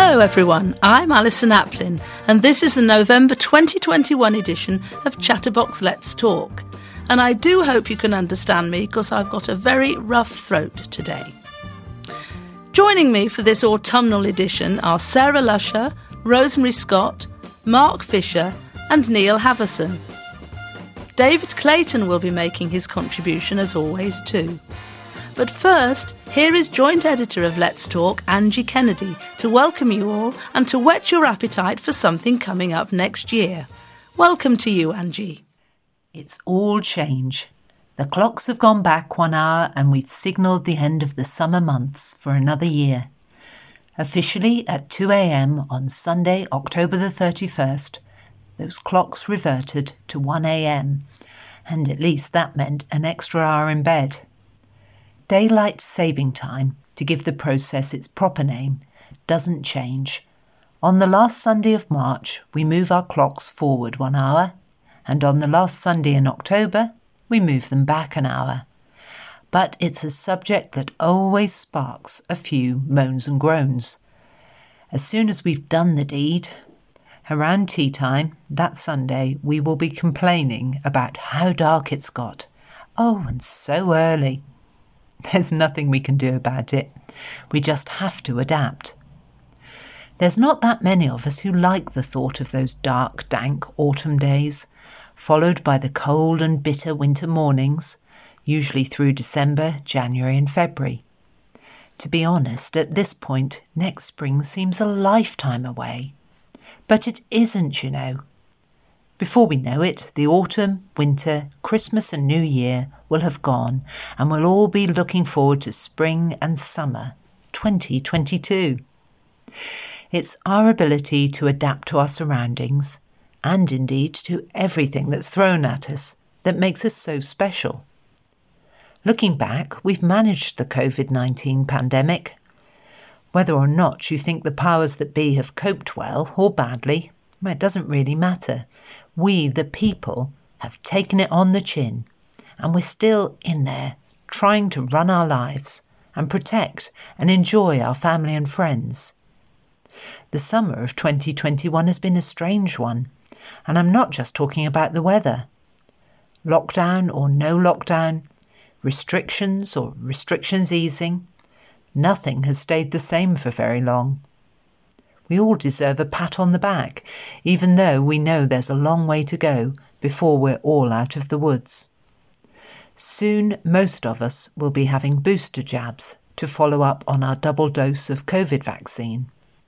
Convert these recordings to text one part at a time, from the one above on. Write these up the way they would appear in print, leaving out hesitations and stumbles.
Hello everyone, I'm Alison Aplin and this is the November 2021 edition of Chatterbox Let's Talk. And I do hope you can understand me because I've got a very rough throat today. Joining me for this autumnal edition are Sarah Lusher, Rosemary Scott, Mark Fisher and Neil Haverson. David Clayton will be making his contribution as always too. But first, here is joint editor of Let's Talk, Angie Kennedy, to welcome you all and to whet your appetite for something coming up next year. Welcome to you, Angie. It's all change. The clocks have gone back 1 hour and we've signalled the end of the summer months for another year. Officially at 2 a.m. on Sunday, October the 31st, those clocks reverted to 1 a.m. and at least that meant an extra hour in bed. Daylight saving time, to give the process its proper name, doesn't change. On the last Sunday of March, we move our clocks forward 1 hour, and on the last Sunday in October, we move them back an hour. But it's a subject that always sparks a few moans and groans. As soon as we've done the deed, around tea time that Sunday, we will be complaining about how dark it's got. Oh, and so early. There's nothing we can do about it. We just have to adapt. There's not that many of us who like the thought of those dark, dank autumn days, followed by the cold and bitter winter mornings, usually through December, January and February. To be honest, at this point, next spring seems a lifetime away. But it isn't, you know. Before we know it, the autumn, winter, Christmas and New Year will have gone and we'll all be looking forward to spring and summer 2022. It's our ability to adapt to our surroundings and indeed to everything that's thrown at us that makes us so special. Looking back, we've managed the COVID-19 pandemic. Whether or not you think the powers that be have coped well or badly, it doesn't really matter. We, the people, have taken it on the chin and we're still in there trying to run our lives and protect and enjoy our family and friends. The summer of 2021 has been a strange one, and I'm not just talking about the weather. Lockdown or no lockdown, restrictions or restrictions easing, nothing has stayed the same for very long. We all deserve a pat on the back, even though we know there's a long way to go before we're all out of the woods. Soon, most of us will be having booster jabs to follow up on our double dose of COVID vaccine.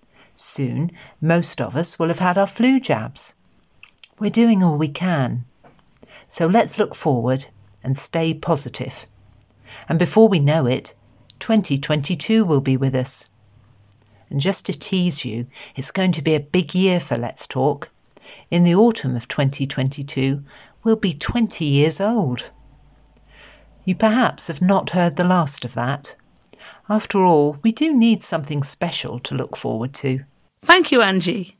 Soon, most of us will have had our flu jabs. We're doing all we can. So let's look forward and stay positive. And before we know it, 2022 will be with us. And just to tease you, it's going to be a big year for Let's Talk. In the autumn of 2022, we'll be 20 years old. You perhaps have not heard the last of that. After all, we do need something special to look forward to. Thank you, Angie.